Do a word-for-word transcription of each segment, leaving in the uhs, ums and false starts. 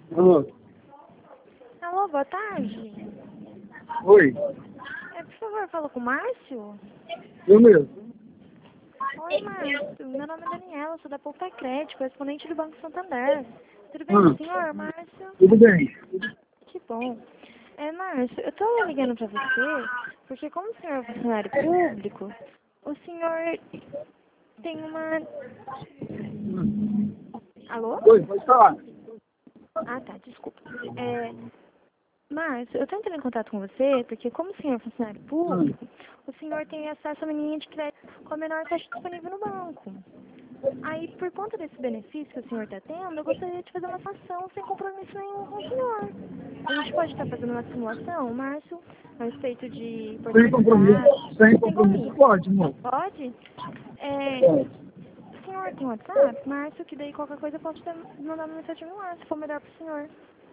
Alô? Alô, boa tarde. Oi? É, por favor, fala com o Márcio? Eu mesmo. Oi, Márcio. Meu nome é Daniela, sou da Poupa Crédito, correspondente do Banco Santander. Tudo bem com o Ah, senhor, Márcio? tudo bem. Que bom. É, Márcio, eu tô ligando pra você porque como o senhor é funcionário público, o senhor tem uma... Alô? Oi, pode falar. Ah, tá, desculpa. É, Márcio, eu tô entrando em contato com você porque como o senhor é funcionário Ah, público, o senhor tem acesso a uma linha de crédito com a menor taxa disponível no banco. Aí, por conta desse benefício que o senhor está tendo, eu gostaria de fazer uma ação sem compromisso nenhum com o senhor. A gente pode estar fazendo uma simulação, Márcio, a respeito de sem porcentagem. compromisso, sem Sem compromisso compromisso. pode, moço. Pode? É, Pode. o senhor tem WhatsApp, Márcio, que daí qualquer coisa eu posso te mandar uma mensagem no ar, se for melhor para o senhor.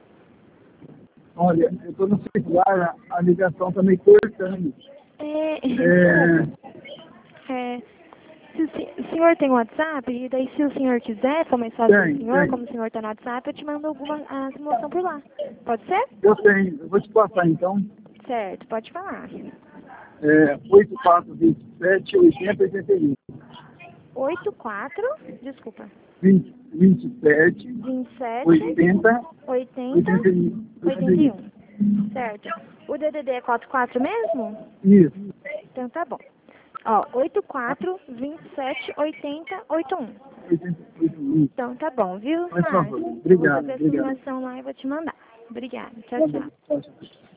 Olha, eu estou no celular, a, a ligação está meio cortando. É, É, desculpa. É, se o, se- o senhor tem WhatsApp, e daí se o senhor quiser, for mais fácil do tem, senhor, como tem. o senhor está no WhatsApp, eu te mando alguma a simulação por lá. Pode ser? Eu tenho. Eu vou te passar então. Certo, pode falar. É, oito quatro dois sete, oitenta, oitenta e um. oito quatro, desculpa, vinte, vinte e sete, vinte e sete, oitenta, oitenta, oitenta e um. oitenta oitenta e e um. um. Certo. O D D D é quarenta e quatro mesmo? Isso. Então tá bom. Ó, oito quatro, vinte e sete, oitenta, oitenta e um. oitenta e um. Então tá bom, viu, Faz favor. Márcio? Vou Obrigado, fazer a obrigado. simulação lá e vou te mandar. Obrigada. Tá Tchau, bom. tchau. Tchau, tchau.